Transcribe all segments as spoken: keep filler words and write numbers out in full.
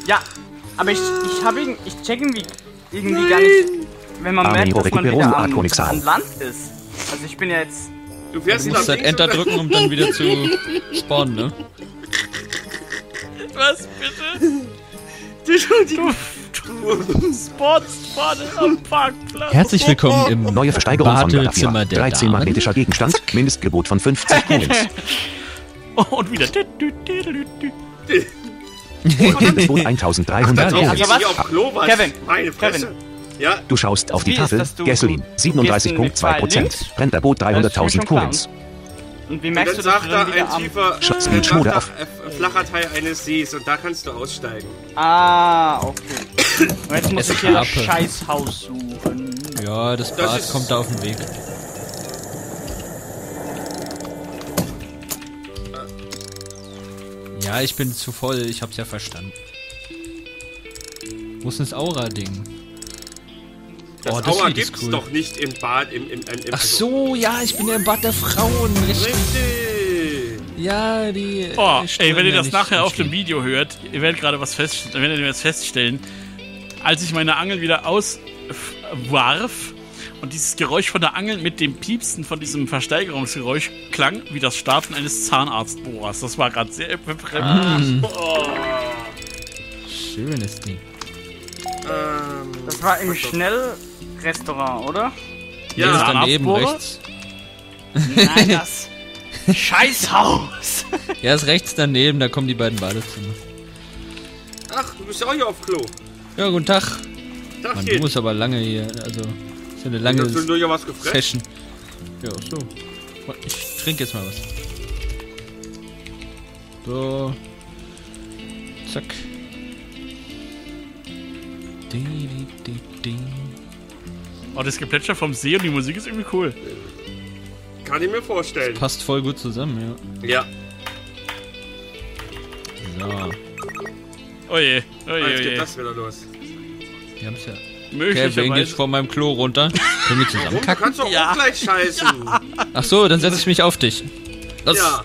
Ja, aber ich, ich habe ihn, ich check irgendwie, irgendwie gar nicht, wenn man merkt, dass man wieder an, an Land ist. Also ich bin ja jetzt... Du fährst du musst halt Enter drücken, um dann wieder zu spawnen, ne? Was bitte? Du, du spawnst vorne am Parkplatz. Herzlich willkommen im Neue Versteigerung von Badezimmer der dreizehn Damen. magnetischer Gegenstand, Mindestgebot von fünfzig Coins. Und wieder. Mindestgebot eintausenddreihundert Ach, Coins. also was? Auf Klo, was? Kevin, Meine Fresse. Kevin. Ja, Du schaust auf die Wie ist Tafel, das, du- Gasoline, siebenunddreißig Komma zwei Prozent, Brennerboot dreihunderttausend Coins. Und wie und merkst dann du, dass sagt du da dann wieder ein am... tiefer, Sch- äh, Speed sagt Mode da, auf. äh, flacher Teil eines Sees und da kannst du aussteigen. Ah, okay. Und jetzt muss ich hier das Escape. Scheißhaus suchen. Ja, das Das Bad ist- kommt da auf den Weg. Ja, ich bin zu voll, ich hab's ja verstanden. Wo ist denn das Aura-Ding? Das Oh, das Aua Lied ist gibt's cool. doch nicht im Bad, im, im, im, im Ach so, ja, ich bin ja im Bad der Frauen. Richtig. Richtig. Ja, die... äh, Oh, ey, strömen wenn ihr ja das nicht nachher auf entstehen. dem Video hört, ihr werdet gerade was feststellen, werdet ihr was feststellen. Als ich meine Angel wieder auswarf und dieses Geräusch von der Angel mit dem Piepsen von diesem Versteigerungsgeräusch klang wie das Starten eines Zahnarztbohrers. Das war gerade sehr befremdlich. Schönes Ding. Ähm, Das war im Schnellrestaurant, oder? Ja, das ja, ist daneben Zahnarztbohrer? rechts. Nein, das Scheißhaus. Ja, ist rechts daneben, da kommen die beiden Badezimmer. ach, du bist ja auch hier auf Klo. Ja, guten Tag. Tag Mann, du hier. musst aber lange hier, also... Ist ja eine lange Hast du nur ja was gefressen? Session. Ja, so. Ich trinke jetzt mal was. So. Zack. Di, di, di, di. Oh, das Geplätscher vom See und die Musik ist irgendwie cool. Kann ich mir vorstellen. Passt voll gut zusammen, Ja. ja. So. Oje, oje, Jetzt geht oje. das wieder los. Wir haben's ja. Kevin Möglicherweise. geht von meinem Klo runter. Können wir zusammen Warum? Du kacken? kannst doch Ja. auch gleich scheißen. Ach so, dann setze ich mich auf dich. Das Ja.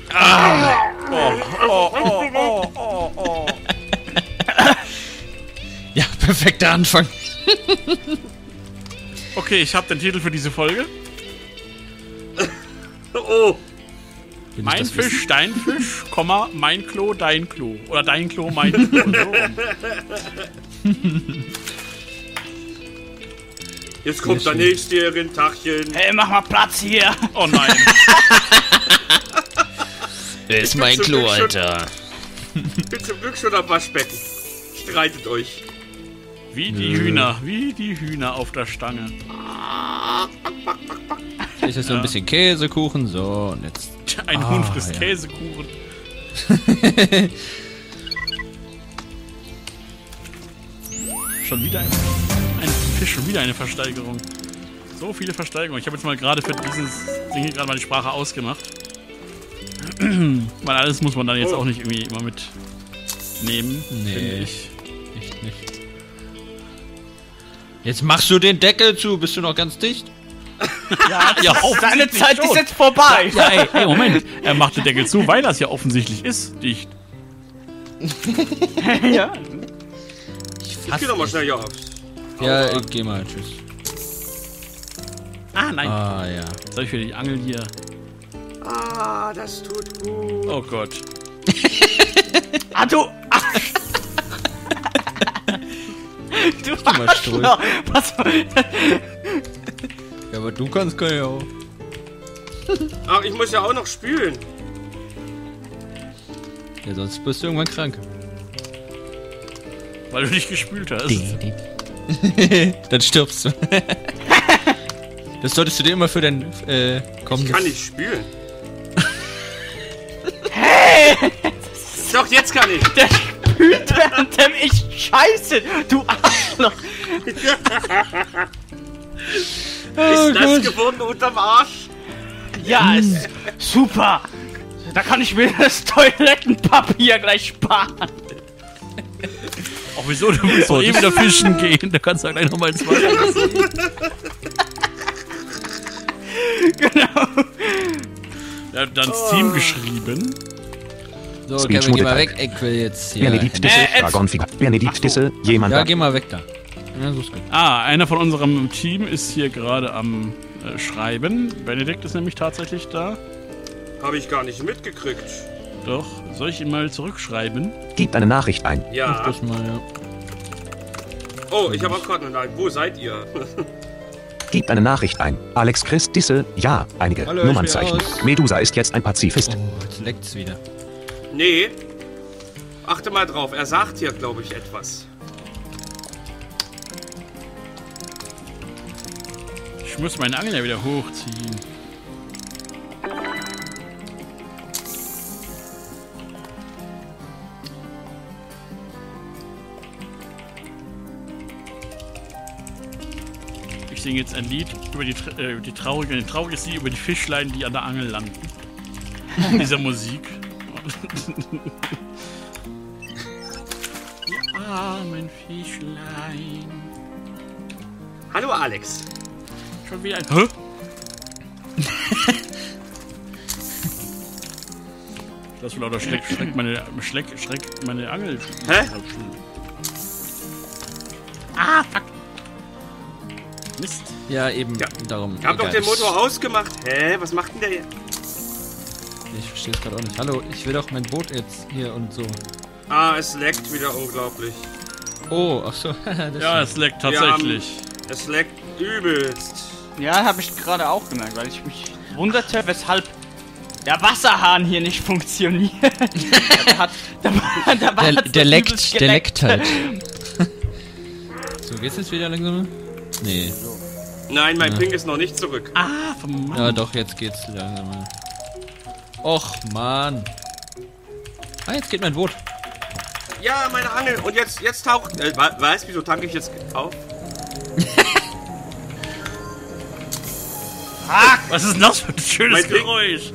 Ja, perfekter Anfang. Okay, ich habe den Titel für diese Folge. Oh. Will ich Mein das Fisch, wissen? dein Fisch, Komma, mein Klo, dein Klo. Oder dein Klo, mein Klo. So rum. Jetzt kommt Sehr der schön. nächste hier in Tachchen. Hey, mach mal Platz hier. Oh nein. Das ist bin mein zum Klo, Glück schon- Alter. Ich bin zum Glück schon am Waschbecken. Streitet euch. Wie die Hühner, wie die Hühner auf der Stange. Ist jetzt so ein bisschen Käsekuchen, so, und jetzt. Ein Ah, Huhn frisst ja. Käsekuchen. Schon wieder ein, ein Fisch, schon wieder eine Versteigerung. So viele Versteigerungen. Ich habe jetzt mal gerade für dieses Ding hier gerade mal die Sprache ausgemacht. Weil alles muss man dann jetzt Oh. auch nicht irgendwie immer mitnehmen, Nee. finde ich. Echt nicht. Jetzt machst du den Deckel zu, bist du noch ganz dicht? Ja, ja Deine offensichtlich Zeit ist schon. jetzt vorbei. Ja, ey, ey, Moment. Er macht den Deckel zu, weil das ja offensichtlich ist, dicht. Ja. Ich Ich geh doch mal schnell hier auf. Ja, Aua. ich geh mal, tschüss. Ah, nein. Ah, ja. Jetzt habe ich wieder die Angel hier. Ah, das tut gut. Oh Gott. Ah, du... Ach. Du mal Stuhl. Arschloch. Was... Ja, aber du kannst, kann ich auch. Ach, ich muss ja auch noch spülen. Ja, sonst bist du irgendwann krank. Weil du dich gespült hast. Dann stirbst du. Das solltest du dir immer für dein äh, kommendes... Kann ich spülen? Doch, jetzt kann ich. Der spült, währenddem ich scheiße. Du Arschloch. Ist das geworden unterm Arsch? Ja, ist super. Da kann ich mir das Toilettenpapier gleich sparen. Auch wieso? Du willst doch eh wieder fischen gehen. Da kannst du ja gleich nochmal ins Wasser lassen. Genau. Er hat dann das Team geschrieben. So, Speech Kevin, geh mal Modified. weg. Ich will jetzt hier... Benedikt Disse, Äh, Dragonfigur. Benedikt Disse, jemand Ja, da. geh mal weg da. Ja, so ist gut. Ah, einer von unserem Team ist hier gerade am äh, Schreiben. Benedikt ist nämlich tatsächlich da. Habe ich gar nicht mitgekriegt. Doch, soll ich ihn mal zurückschreiben? Gibt eine Nachricht ein. Mach Ja. das mal, ja. Oh, ich habe auch gerade eine Nachricht. Wo seid ihr? Gibt eine Nachricht ein. Alex Chris Disse, ja, einige Hallo, ich Nummernzeichen. bin aus. Medusa ist jetzt ein Pazifist. Oh, jetzt leckt's wieder. Nee. Achte mal drauf. Er sagt hier, glaube ich, etwas. Ich muss meinen Angel ja wieder hochziehen. Ich singe jetzt ein Lied über die, tra- äh, die traurige, ein trauriges Lied über die Fischlein, die an der Angel landen. In dieser Musik. Ja, mein Fischlein. Hallo, Alex. Schon wieder ein. Hä? Das wohl lauter Schreck, Schreck meine, Schreck, Schreck meine Angel. Hä? Ah, fuck. Mist. Ja, eben, Ja. darum. Ich hab doch egal. den Motor ausgemacht. Hä? Was macht denn der hier? Ich verstehe es gerade auch nicht. Hallo, ich will doch mein Boot jetzt hier und so. Ah, es leckt wieder unglaublich. Oh, ach so. das Ja, ist es leckt Wir tatsächlich. Es leckt übelst. Ja, habe ich gerade auch gemerkt, weil ich mich wunderte, weshalb der Wasserhahn hier nicht funktioniert. der, hat, der, der, der, hat's der so leckt, übelst der geleckt. leckt halt. So, geht's jetzt wieder langsam? Nee. Nein, mein Ja. Ping ist noch nicht zurück. Ah, vom Ja, doch, jetzt geht's langsam. Och, Mann. Ah, jetzt geht mein Boot. Ja, meine Angel. Und jetzt, jetzt taucht... Äh, we- weißt wieso tanke ich jetzt auf? Was ist denn das für ein schönes Mein Ding. Geräusch?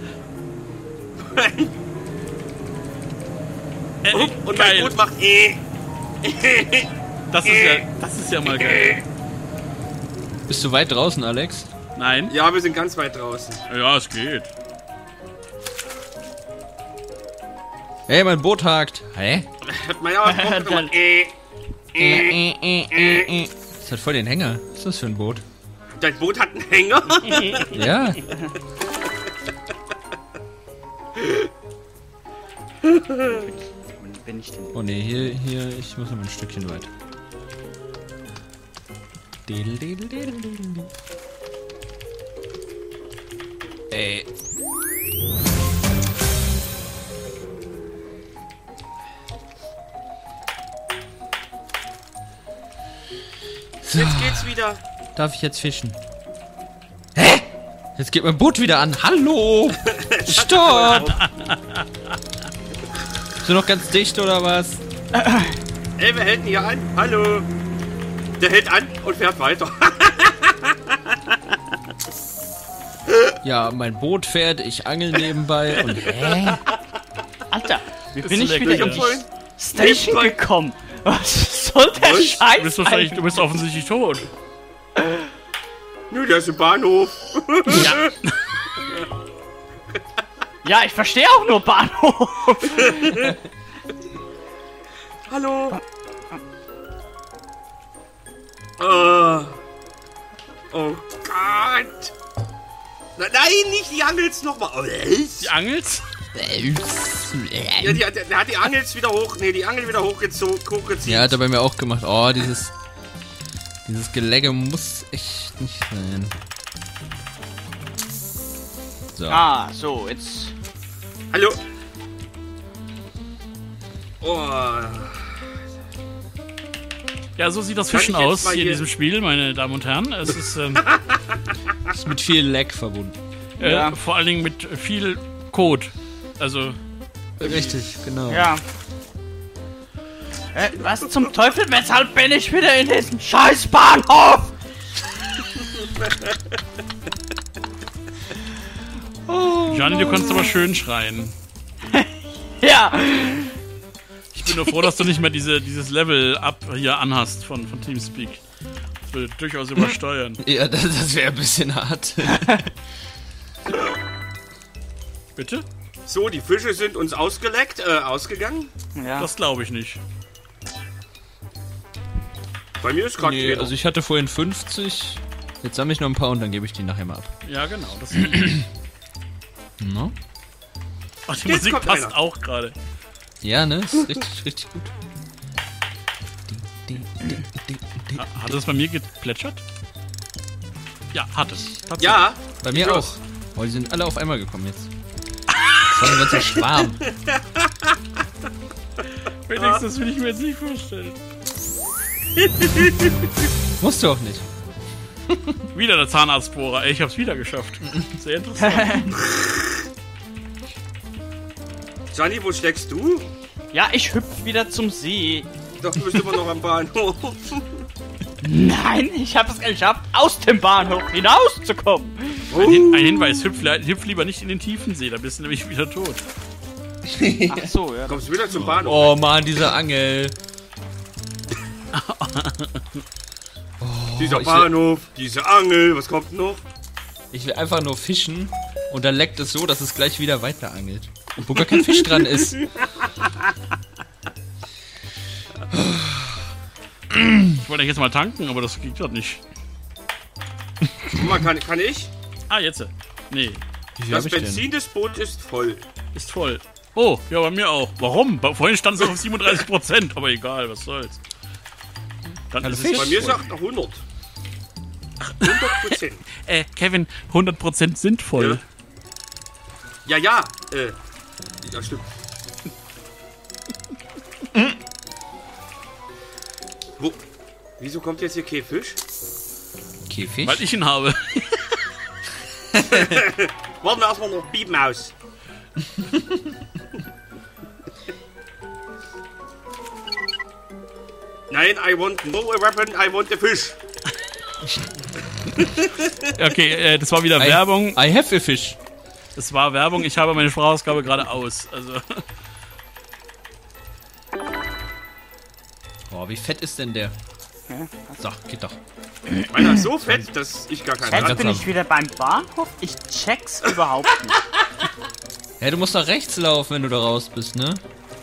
Äh, Oh, und mein geil. Boot macht... Eh. Das ist ja, das ist ja mal geil. Bist du weit draußen, Alex? Nein? Ja, wir sind ganz weit draußen. Ja, es geht. Hey, mein Boot hakt. Hä? Hat man ja was drauf gemacht. Eh. Das hat voll den Hänger. Was ist das für ein Boot? Dein Boot hat einen Hänger? Ja. Wenn ich den Oh ne, hier, hier, ich muss noch mal ein Stückchen weit. Diddle, diddle, diddle, diddle. Ey. So, Jetzt geht's wieder. darf ich jetzt fischen? Hä? Jetzt geht mein Boot wieder an. Hallo! Stopp! Bist du noch ganz dicht oder was? Ey, wir halten hier an. Hallo. Der hält an und fährt weiter. Ja, mein Boot fährt, ich angel nebenbei und hä? Alter, wie Ist bin ich lecker. wieder in die Station gekommen? Was soll der Was? Scheiß? Du bist, wahrscheinlich, du bist offensichtlich tot. Nö, der ist im Bahnhof. Ja. Ja, ich verstehe auch nur Bahnhof. Hallo. Oh. Oh Gott. Na, nein, nicht die Angels nochmal. Oh, Die Angels? ja, die, der, der hat die Angels wieder hoch. Nee, die Angel wieder hochgezogen. hochgezogen. Ja, hat er bei mir auch gemacht. Oh, dieses. Dieses Gelegge muss echt nicht sein. So. Ah, so, jetzt. Hallo. Oh. Ja, so sieht das Kann Fischen ich jetzt aus mal hier in hier- diesem Spiel, meine Damen und Herren. Es ist ähm, Ist mit viel Lag verbunden. äh, Ja. vor allen Dingen mit viel Code. Also, Richtig, genau. Ja. Äh, was zum Teufel? Weshalb bin ich wieder in diesem scheiß Bahnhof? Gianni, du kannst aber schön schreien. Ja. Ich bin nur froh, dass du nicht mehr diese, dieses Level-Up hier anhast von, von Teamspeak. Das würde durchaus übersteuern. Ja, das, das wäre ein bisschen hart. Bitte? So, die Fische sind uns ausgeleckt, äh, ausgegangen. Ja. Das glaube ich nicht. Bei mir ist gerade Nee, also ich hatte vorhin fünfzig. Jetzt sammle ich noch ein paar und dann gebe ich die nachher mal ab. Ja, genau. Das No? Ach, die Jetzt Musik kommt passt einer. auch gerade. Ja, ne? Ist richtig, richtig gut. Ha- Hat es bei mir geplätschert? Ja, hat es. Tatsächlich. Ja, Bei mir Ich auch. hör's. Oh, die sind alle auf einmal gekommen jetzt. Das war ein ganzer Schwarm. Felix, das will ich mir jetzt nicht vorstellen. Musst du auch nicht. Wieder der Zahnarztbohrer. Ey, ich hab's wieder geschafft. Sehr interessant. Gianni, wo steckst du? Ja, ich hüpf wieder zum See. Doch, du bist immer noch am Bahnhof. Nein, ich habe es geschafft, aus dem Bahnhof hinauszukommen. Ein, Hin ein Hinweis, hüpf, li- hüpf lieber nicht in den tiefen See, da bist du nämlich wieder tot. Ach so, ja. Kommst wieder zum Bahnhof. Oh Mann, diese Angel. Dieser ich will- Bahnhof, diese Angel, was kommt noch? Ich will einfach nur fischen und dann leckt es so, dass es gleich wieder weiter angelt. Und wo gar kein Fisch dran ist. Ich wollte jetzt mal tanken, aber das geht gerade nicht. Guck mal, kann, kann ich? Ah, jetzt. Nee, Wie viel Das hab ich denn? Benzin des Bootes ist voll. ist voll. Oh, ja, bei mir auch. Warum? Bei- Vorhin stand es noch auf siebenunddreißig Prozent, aber egal, was soll's. Dann Hallo ist Fisch. es Bei mir voll. sagt noch hundert. hundert Prozent. Äh, Kevin, hundert Prozent sind voll. Ja, ja, äh. Ja, stimmt. Wo? Wieso kommt jetzt hier kein Fisch? Käfig? Weil ich ihn habe. Warten wir erstmal noch Piepen aus. Nein, I want no weapon, I want a fish. Okay, äh, das war wieder I, Werbung. I have a fish. Das war Werbung. Ich habe meine Sprachausgabe gerade aus. Also, Oh, wie fett ist denn der? So, geht doch. Meiner ist so fett, dass ich gar keinen Jetzt Rand bin habe. ich wieder beim Bahnhof. Ich check's überhaupt nicht. Ja, du musst nach rechts laufen, wenn du da raus bist, ne?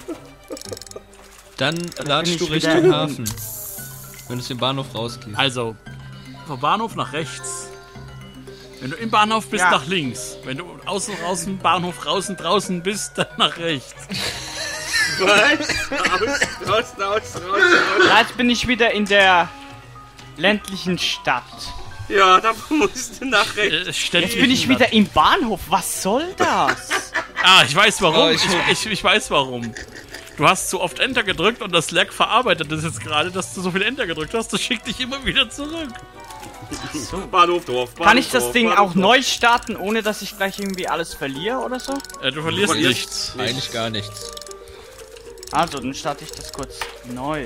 Dann latschst ich du wieder Richtung hin. Hafen. Wenn du aus dem Bahnhof rausgehst. also vom Bahnhof nach rechts. Wenn du im Bahnhof bist, Ja. nach links. Wenn du außen raus im Bahnhof draußen draußen bist, dann nach rechts. Was? Aus, raus, raus, raus, raus. Ja, jetzt bin ich wieder in der ländlichen Stadt. Ja, da musst du nach rechts. Äh, Städtchen. Jetzt bin ich wieder im Bahnhof. Was soll das? Ah, ich weiß warum. Oh, ich, ich- ich, ich weiß warum. Du hast zu oft Enter gedrückt und das Slack verarbeitet das jetzt gerade, dass du so viel Enter gedrückt hast. Das schickt dich immer wieder zurück. Bahnhof, Dorf, Bahnhof, Kann ich das Dorf, Ding Bahnhof, auch Dorf. neu starten, ohne dass ich gleich irgendwie alles verliere oder so? Äh, du verlierst Du verlierst nichts. Eigentlich gar nichts. Also, dann starte ich das kurz neu.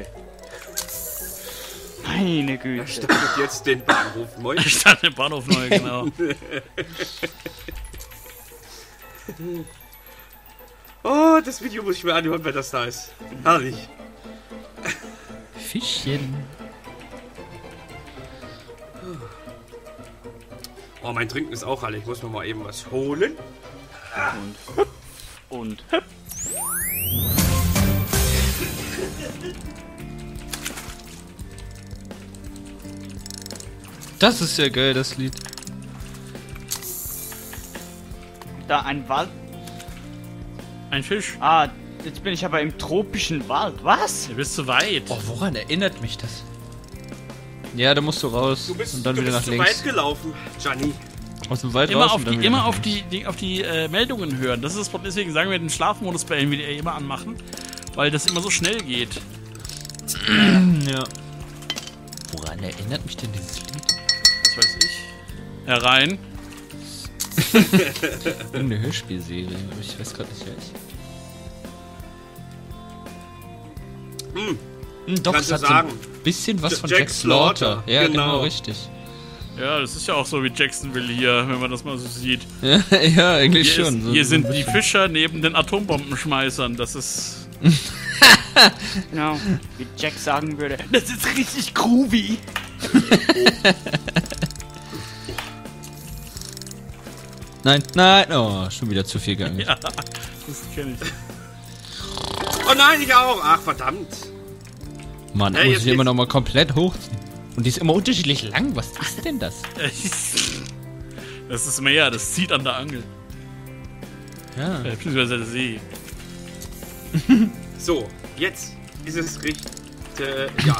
Meine Güte. Startet jetzt den Bahnhof neu. Ich stand im Bahnhof neu, genau. Oh, das Video muss ich mir anhören, wenn das da ist. Herrlich. Fischchen. Oh, mein Trinken ist auch alle. Ich muss mir mal eben was holen. Und hüpf. Das ist ja geil, das Lied. Da ein Wald. Ein Fisch. Ah, jetzt bin ich aber im tropischen Wald. Was? Du bist zu weit. Oh, woran erinnert mich das? Ja, da musst du raus Du bist, und dann du wieder bist nach zu links. weit gelaufen, Gianni. Aus dem Wald Immer raus auf und dann die, wieder immer nach auf links. die, die, auf die äh, Meldungen hören. Das ist das Problem. Deswegen sagen wir den Schlafmodus bei N V D A immer anmachen, weil das immer so schnell geht. Ja. Woran erinnert mich denn dieses Lied? Was weiß ich. Herein. Irgendeine Hörspielserie, aber ich weiß gerade nicht welche. Hm. Hm, doch, Kannst es du hat sagen. so ein bisschen was von Jack Jack Slaughter. Slaughter, Ja, genau, genau. richtig. Ja, das ist ja auch so wie Jacksonville hier, wenn man das mal so sieht. Ja, ja eigentlich Hier, schon. ist, so- hier so sind ein die bisschen. Fischer neben den Atombombenschmeißern. Das ist. Genau. Wie Jack sagen würde. Das ist richtig groovy. Nein, nein, oh, schon wieder zu viel gegangen. Ja. Das kenne ich. Oh nein, ich auch. Ach, verdammt. Mann, Ja, muss jetzt ich immer geht's. noch mal komplett hochziehen. Und die ist immer unterschiedlich lang. Was ist denn das? Das ist mehr, das zieht an der Angel. Ja. Äh, beziehungsweise der See. So, jetzt ist es richtig. Äh, ja.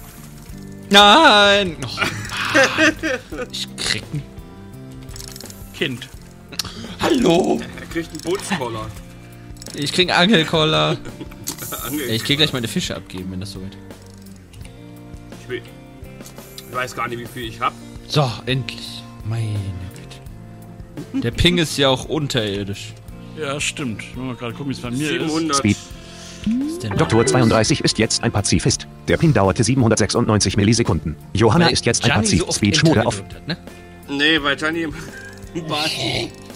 Nein! Oh, Mann. Ich krieg ein... Kind. Hallo! Er kriegt einen Bootskoller. Ich krieg einen Angelkoller. Angel. Ich geh gleich meine Fische abgeben, wenn das so wird. Ich, will, ich weiß gar nicht, wie viel ich hab. So, endlich. Meine Güte. Der Ping ist ja auch unterirdisch. Ja, stimmt. Ich muss mal gerade gucken, wie es bei mir siebenhundert. Speed. Was ist denn Doktor zweiunddreißig ist jetzt ein Pazifist. Der Ping dauerte siebenhundertsechsundneunzig Millisekunden. Johanna ist jetzt ein Gianni so Pazifist. oft Speed Schmode Enter auf. gedrückt hat, ne? Nee, weil Gianni im Bad